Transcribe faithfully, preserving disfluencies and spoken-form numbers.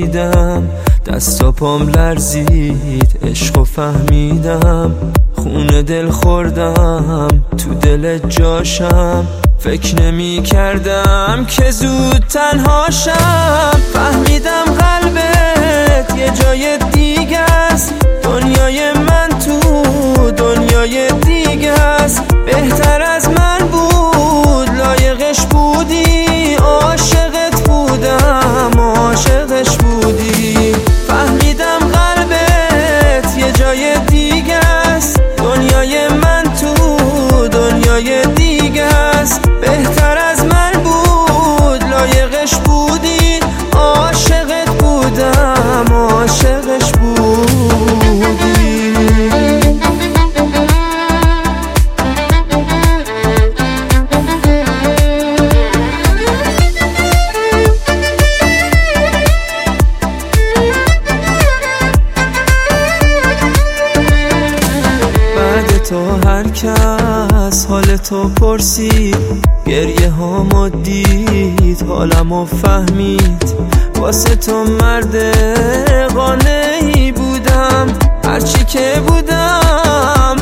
دیدم، دست و پام لرزید، عشقو فهمیدم، خون دل خوردم، تو دل جاشم، فکر نمی کردم که زود تنهاشم. فهمیدم قلبت یه جای دیگه است، دنیای من تو دنیای دیگه است. بهتر از من بود لایقش بودی، عاشقت بودم عاشقش بودی. فهمیدم قلبت یه جای دیگه است، دنیای من تو دنیای دیگه است. بهتر از من بود لایقش بودی، عاشقت بودم عاشقش بودی. تو هر کس حال تو پرسید، گریه هامو دید، حالمو فهمید. واسه تو مرد قانعی بودم، هرچی که بودم